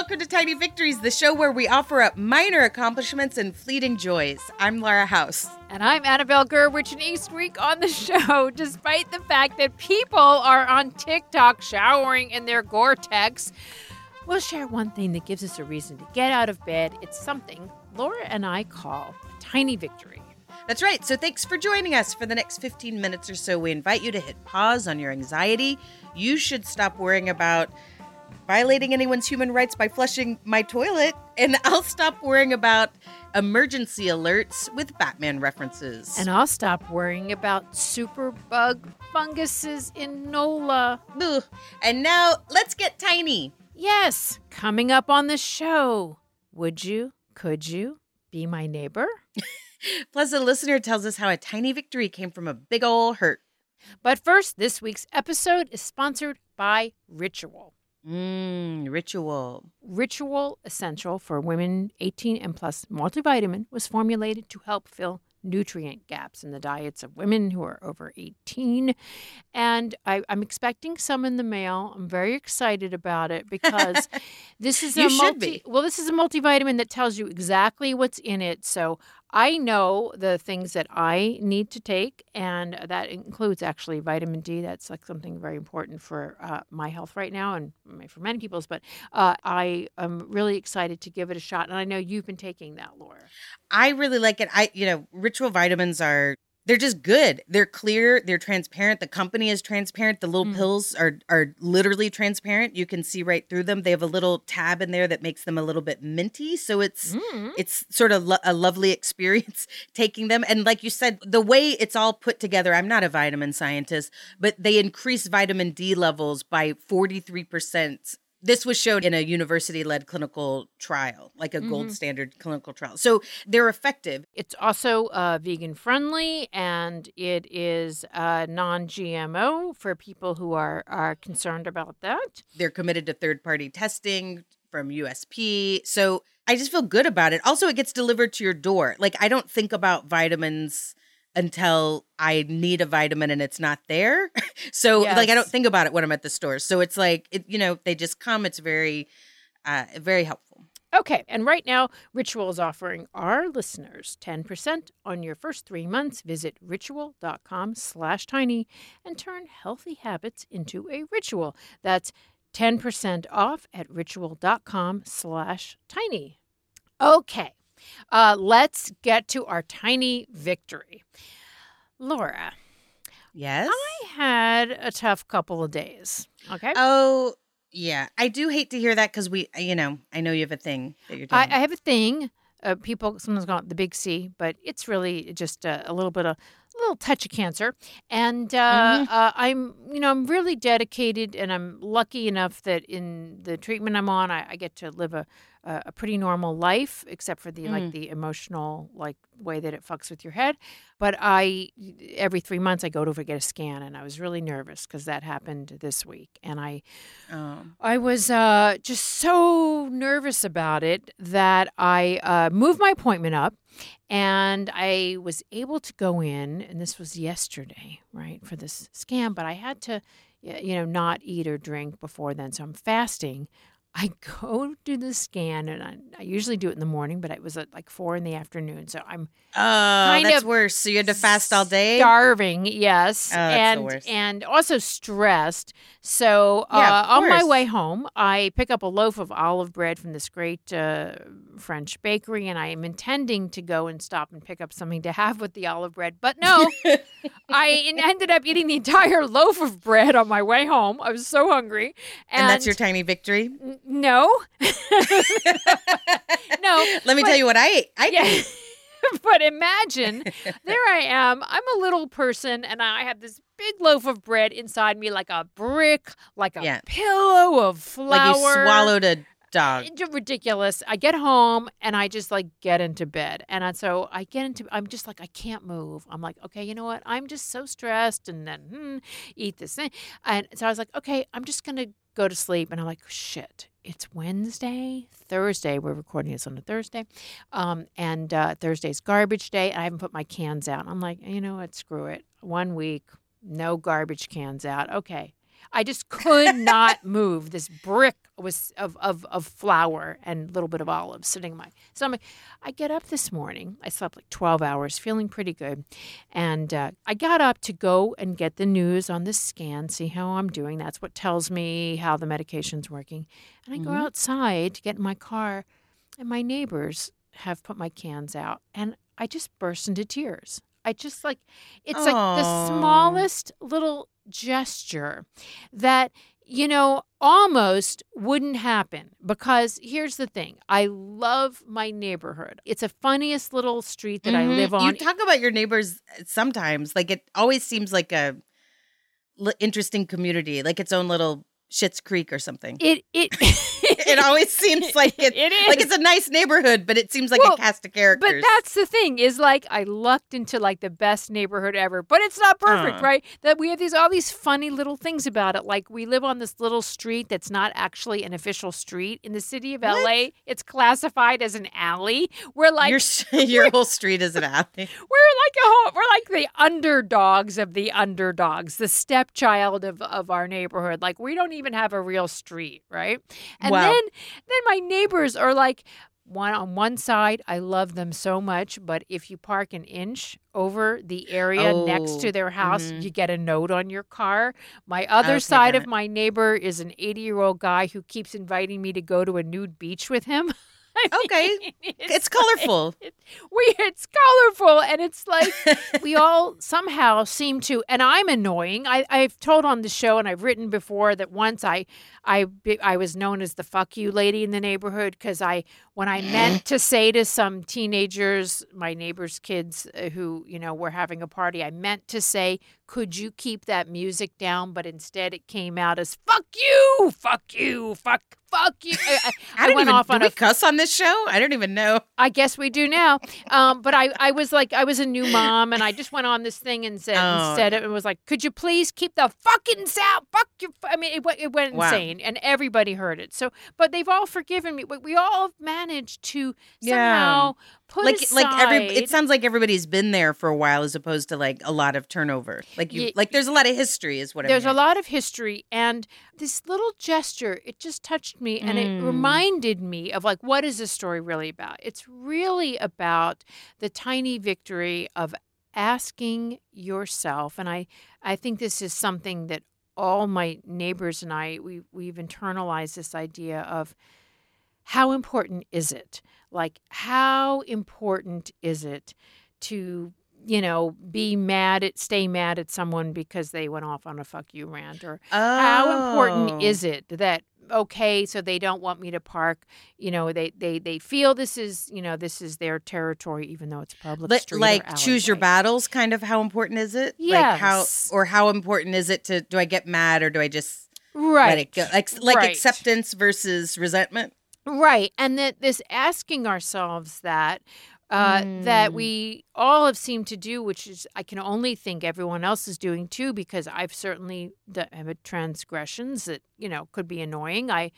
welcome to Tiny Victories, the show where we offer up minor accomplishments and fleeting joys. I'm Laura House. And I'm Annabelle Gurwitch, and each week on the show, despite the fact that people are on TikTok showering in their Gore-Tex, we'll share one thing that gives us a reason to get out of bed. It's something Laura and I call Tiny Victory. That's right. So thanks for joining us for the next 15 minutes or so. We invite you to hit pause on your anxiety. You should stop worrying about violating anyone's human rights by flushing my toilet, and I'll stop worrying about emergency alerts with Batman references. And I'll stop worrying about superbug funguses in NOLA. Ugh. And now, let's get tiny. Yes, coming up on the show. Would you, could you be my neighbor? Plus, a listener tells us how a tiny victory came from a big ol' hurt. But first, this week's episode is sponsored by Ritual. Ritual. Ritual Essential for Women 18 and Plus multivitamin was formulated to help fill nutrient gaps in the diets of women who are over 18. And I'm expecting some in the mail. I'm very excited about it because this is this is a multivitamin that tells you exactly what's in it. So I know the things that I need to take, and that includes actually vitamin D. That's like something very important for my health right now and for many people's. But I am really excited to give it a shot. And I know you've been taking that, Laura. I really like it. Ritual vitamins they're just good. They're clear. They're transparent. The company is transparent. The little pills are literally transparent. You can see right through them. They have a little tab in there that makes them a little bit minty. So it's sort of a lovely experience taking them. And like you said, the way it's all put together, I'm not a vitamin scientist, but they increase vitamin D levels by 43%. This was shown in a university-led clinical trial, like a gold standard clinical trial. So they're effective. It's also vegan-friendly, and it is non-GMO for people who are concerned about that. They're committed to third-party testing from USP. So I just feel good about it. Also, it gets delivered to your door. Like, I don't think about vitamins until I need a vitamin and it's not there. So Yes. I don't think about it when I'm at the store. So it's like, they just come. It's very, very helpful. Okay, and right now, Ritual is offering our listeners 10% on your first 3 months. Visit ritual.com/tiny and turn healthy habits into a ritual. That's 10% off at ritual.com/tiny. Okay. Let's get to our tiny victory. Laura. Yes? I had a tough couple of days. Okay. Oh, yeah. I do hate to hear that because I know you have a thing that you're doing. I have a thing. People sometimes call it the big C, but it's really just a little touch of cancer. And I'm really dedicated, and I'm lucky enough that in the treatment I'm on, I get to live a pretty normal life, except for the emotional way that it fucks with your head. But every 3 months I go to get a scan, and I was really nervous because that happened this week, and I was just so nervous about it that I moved my appointment up, and I was able to go in, and this was yesterday, right, for this scan, but I had to, not eat or drink before then, so I'm fasting. I go to the scan, and I usually do it in the morning, but it was at 4 in the afternoon. So I'm that's worse. So you had to fast all day? Starving, yes. That's the worst. And also stressed. So Yeah, of on my course. way home, I pick up a loaf of olive bread from this great French bakery, and I am intending to go and stop and pick up something to have with the olive bread. But no, I ended up eating the entire loaf of bread on my way home. I was so hungry. And that's your tiny victory? No. No. Let me tell you what I ate. Yeah. But imagine, there I am. I'm a little person, and I have this big loaf of bread inside me like a brick, like a pillow of flour. Like you swallowed a dog. It's ridiculous. I get home, and I just get into bed. And so I'm just I can't move. I'm like, okay, you know what? I'm just so stressed, and then eat this thing. And so I was like, okay, I'm just going to go to sleep. And I'm like, shit. It's Thursday. We're recording this on a Thursday. And Thursday's garbage day. I haven't put my cans out. I'm like, you know what? Screw it. 1 week, no garbage cans out. Okay. I just could not move. This brick was of flour and a little bit of olives sitting in my stomach. I get up this morning. I slept like 12 hours, feeling pretty good. And I got up to go and get the news on the scan, see how I'm doing. That's what tells me how the medication's working. And I go outside to get in my car, and my neighbors have put my cans out. And I just burst into tears. I just like, it's like the smallest little gesture that, almost wouldn't happen, because here's the thing. I love my neighborhood. It's a funniest little street that I live on. You talk about your neighbors sometimes. Like, it always seems like a interesting community, like its own little Schitt's Creek or something. It always seems like it is. Like it's a nice neighborhood, but it seems like a cast of characters. But that's the thing, is like I lucked into like the best neighborhood ever. But it's not perfect, right? That we have all these funny little things about it. Like we live on this little street that's not actually an official street in the city of LA. It's classified as an alley. We're like your whole street is an alley. We're like the underdogs of the underdogs, the stepchild of our neighborhood. Like we don't even have a real street, right? And then my neighbors are like, on one side, I love them so much, but if you park an inch over the area next to their house, you get a note on your car. My other side of my neighbor is an 80-year-old guy who keeps inviting me to go to a nude beach with him. It's colorful. It's colorful, and it's like we all somehow seem to. And I'm annoying. I've told on the show, and I've written before that once I was known as the fuck you lady in the neighborhood, because when I meant to say to some teenagers, my neighbor's kids who were having a party, I meant to say, could you keep that music down? But instead it came out as fuck you, fuck you, fuck you. I went off on we cuss on this show? I don't even know. I guess we do now. But I was like, I was a new mom, and I just went on this thing and said, instead it was like, could you please keep the fucking sound? Fuck you. I mean, it went insane, and everybody heard it. So, but they've all forgiven me. We all managed to somehow put aside. It sounds like everybody's been there for a while, as opposed to like a lot of turnover. There's a lot of history, is what I'm hearing. There's a lot of history, and this little gesture, it just touched me, and it reminded me of like, what is this story really about? It's really about the tiny victory of asking yourself, and I think this is something that all my neighbors and we've internalized this idea of how important is it? Like, how important is it to stay mad at someone because they went off on a fuck you rant? Or how important is it that, so they don't want me to park, they feel this is their territory, even though it's a public street. Like choose your battles, kind of. How important is it? Yes. Like how important is it do I get mad, or do I just let it go? Like acceptance versus resentment? Right. And that this asking ourselves that we all have seemed to do, which is, I can only think everyone else is doing too, because I've certainly have transgressions that, could be annoying. I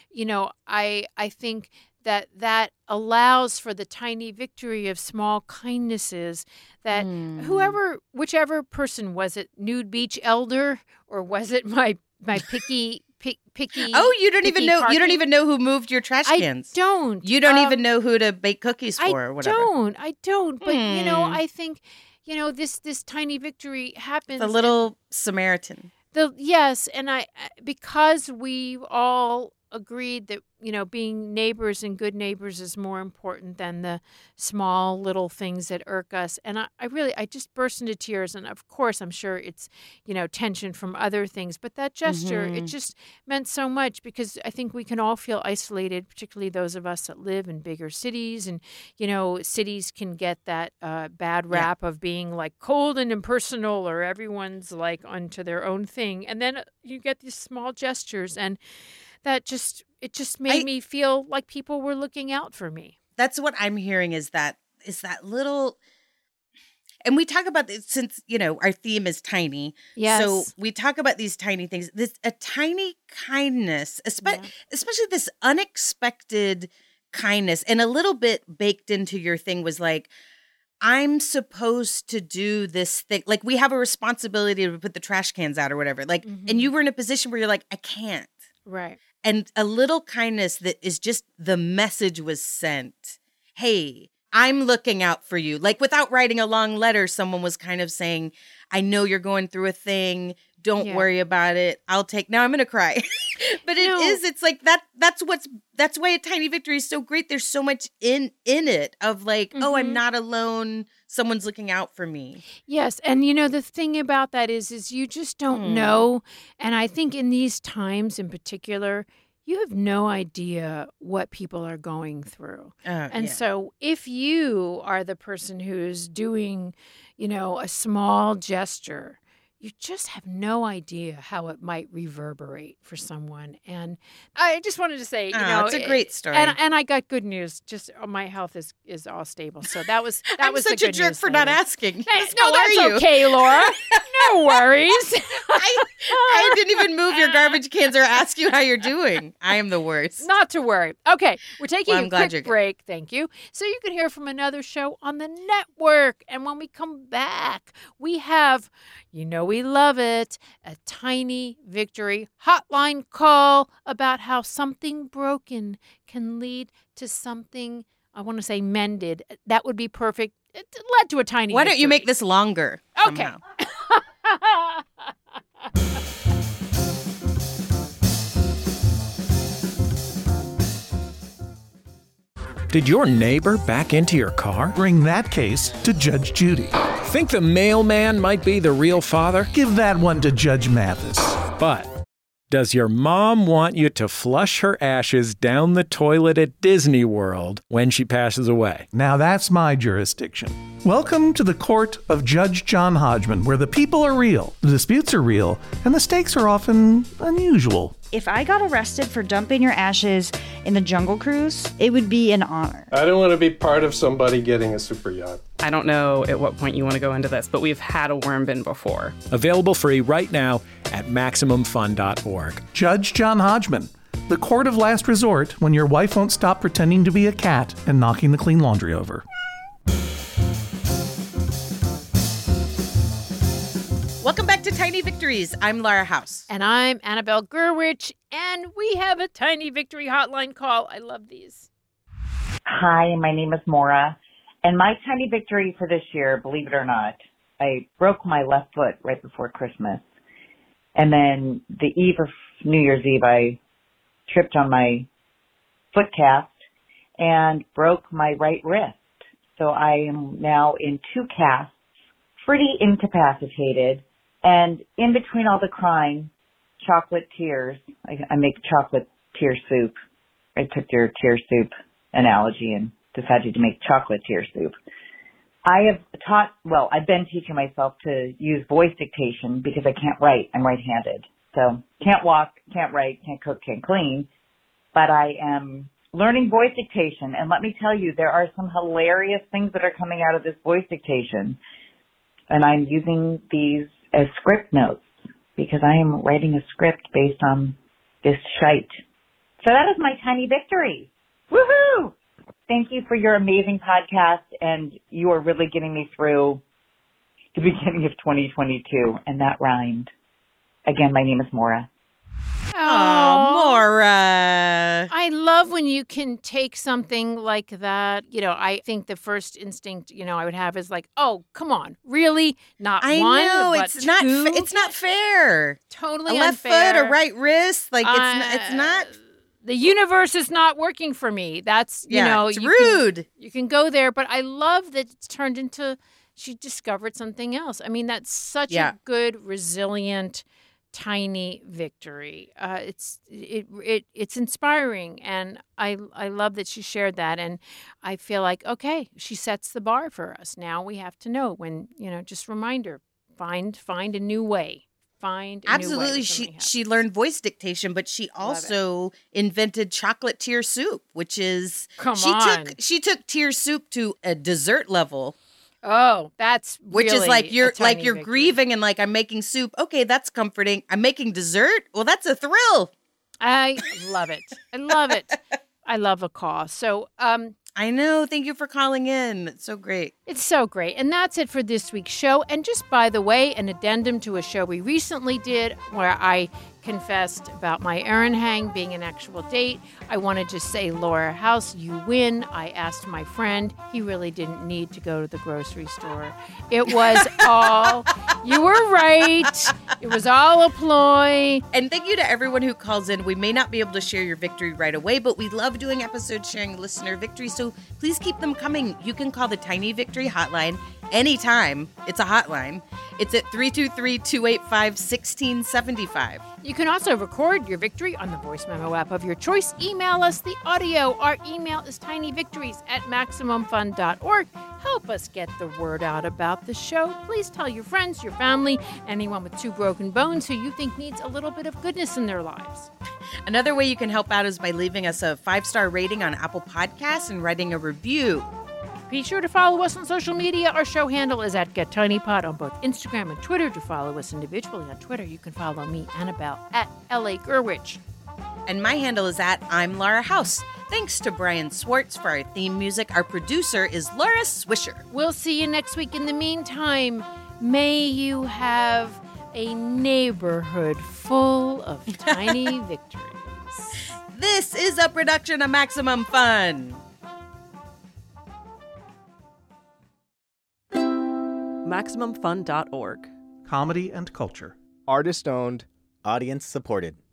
think that allows for the tiny victory of small kindnesses that whichever person, was it nude beach elder, or was it my picky you don't even know parking? You don't even know who moved your trash cans. I don't. You don't even know who to bake cookies for, or whatever. I don't. But I think this tiny victory happens. The little Samaritan. Yes, and because we've all agreed that being neighbors and good neighbors is more important than the small little things that irk us. And I just burst into tears. And of course, I'm sure it's tension from other things, but that gesture, it just meant so much, because I think we can all feel isolated, particularly those of us that live in bigger cities. And cities can get that bad rap of being like cold and impersonal, or everyone's like onto their own thing. And then you get these small gestures, and that just made me feel like people were looking out for me. That's what I'm hearing, is that little, and we talk about this since, our theme is tiny. Yes. So we talk about these tiny things, a tiny kindness, especially this unexpected kindness, and a little bit baked into your thing was like, I'm supposed to do this thing. Like, we have a responsibility to put the trash cans out or whatever. Like, and you were in a position where you're like, I can't. Right. And a little kindness that is just the message was sent. Hey, I'm looking out for you. Like, without writing a long letter, someone was kind of saying, I know you're going through a thing. Don't worry about it. Now I'm going to cry. But it's like that's why a tiny victory is so great. There's so much in it of like, oh, I'm not alone. Someone's looking out for me. Yes. And the thing about that is you just don't know. And I think in these times in particular, you have no idea what people are going through. So if you are the person who's doing, a small gesture, you just have no idea how it might reverberate for someone. And I just wanted to say, it's a great story. And I got good news. Just my health is all stable. So that was I'm such a jerk for not asking. Hey, no, that's okay, Laura. No worries. I didn't even move your garbage cans or ask you how you're doing. I am the worst. Not to worry. Okay, we're taking a quick break. Thank you. So you can hear from another show on the network. And when we come back, we have, we love it, a tiny victory hotline call about how something broken can lead to something, I want to say mended. That would be perfect. It led to a tiny Why victory. Don't you make this longer? Okay. Did your neighbor back into your car? Bring that case to Judge Judy. Think the mailman might be the real father? Give that one to Judge Mathis. But does your mom want you to flush her ashes down the toilet at Disney World when she passes away? Now that's my jurisdiction. Welcome to the court of Judge John Hodgman, where the people are real, the disputes are real, and the stakes are often unusual. If I got arrested for dumping your ashes in the Jungle Cruise, it would be an honor. I don't want to be part of somebody getting a super yacht. I don't know at what point you want to go into this, but we've had a worm bin before. Available free right now at MaximumFun.org. Judge John Hodgman, the court of last resort when your wife won't stop pretending to be a cat and knocking the clean laundry over. Welcome back to Tiny Victories. I'm Laura House. And I'm Annabelle Gurwitch, and we have a tiny victory hotline call. I love these. Hi, my name is Maura, and my tiny victory for this year, believe it or not, I broke my left foot right before Christmas. And then the eve of New Year's Eve, I tripped on my foot cast and broke my right wrist. So I am now in 2 casts, pretty incapacitated. And in between all the crying, chocolate tears, I make chocolate tear soup. I took your tear soup analogy and decided to make chocolate tear soup. I've been teaching myself to use voice dictation because I can't write. I'm right-handed. So can't walk, can't write, can't cook, can't clean. But I am learning voice dictation. And let me tell you, there are some hilarious things that are coming out of this voice dictation. And I'm using these as script notes because I am writing a script based on this shite. So that is my tiny victory. Woohoo! Thank you for your amazing podcast, and you are really getting me through the beginning of 2022, and that rhymed. Again, my name is Maura. Oh, Maura. I love when you can take something like that. I think the first instinct, I would have is like, oh, come on. Really? Not I one, know, but it's 2? It's not fair. Totally a left unfair. foot, a right wrist. Like, it's not. The universe is not working for me. That's, it's rude. You can go there, but I love that it's turned into, she discovered something else. I mean, that's such a good, resilient, tiny victory. It's inspiring, and I love that she shared that. And I feel like, okay, she sets the bar for us. Now we have to know when, just reminder, find a new way. Absolutely. She learned voice dictation, but she also invented chocolate tear soup, which is she took tear soup to a dessert level. Oh, that's which really is like you're victory. grieving and like I'm making soup. Okay, that's comforting. I'm making dessert. Well, that's a thrill. I love it. I love it. I love a cause. So I know. Thank you for calling in. It's so great. It's so great. And that's it for this week's show. And just by the way, an addendum to a show we recently did where I confessed about my Erin hang being an actual date. I want to just say, Laura House, you win. I asked my friend. He really didn't need to go to the grocery store. It was all, you were right. It was all a ploy. And thank you to everyone who calls in. We may not be able to share your victory right away, but we love doing episodes sharing listener victories. So please keep them coming. You can call the Tiny Victory Hotline anytime. It's a hotline. It's at 323-285-1675. You can also record your victory on the voice memo app of your choice. Email us the audio. Our email is tinyvictories@maximumfun.org. Help us get the word out about the show. Please tell your friends, your family, anyone with two broken bones who you think needs a little bit of goodness in their lives. Another way you can help out is by leaving us a 5-star rating on Apple Podcasts and writing a review. Be sure to follow us on social media. Our show handle is at GetTinyPod on both Instagram and Twitter. To follow us individually on Twitter, you can follow me, Annabelle, at LA Gerwich. And my handle is at I'm Laura House. Thanks to Brian Swartz for our theme music. Our producer is Laura Swisher. We'll see you next week. In the meantime, may you have a neighborhood full of tiny victories. This is a production of Maximum Fun. MaximumFun.org. Comedy and culture. Artist owned. Audience supported.